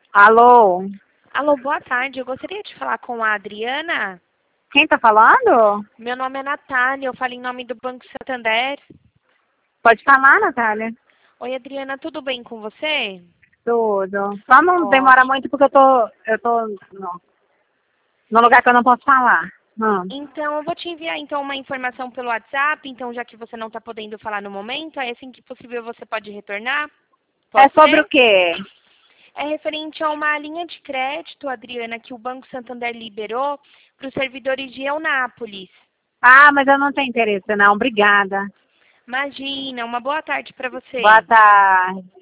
Alô? Alô, boa tarde. Eu gostaria de falar com a Adriana. Quem tá falando? Meu nome é Natália, eu falo em nome do Banco Santander. Pode falar, Natália? Oi, Adriana, tudo bem com você? Tudo. Só não demora Ótimo. muito porque eu tô no lugar que eu não posso falar. Então, eu vou te enviar então uma informação pelo WhatsApp, então já que você não está podendo falar no momento, aí assim que possível você pode retornar. É Pode sobre o ser? quê? É referente a uma linha de crédito, Adriana, que o Banco Santander liberou para os servidores de Eunápolis. Ah, mas eu não tenho interesse não, obrigada. Imagina, uma boa tarde para Boa você. tarde.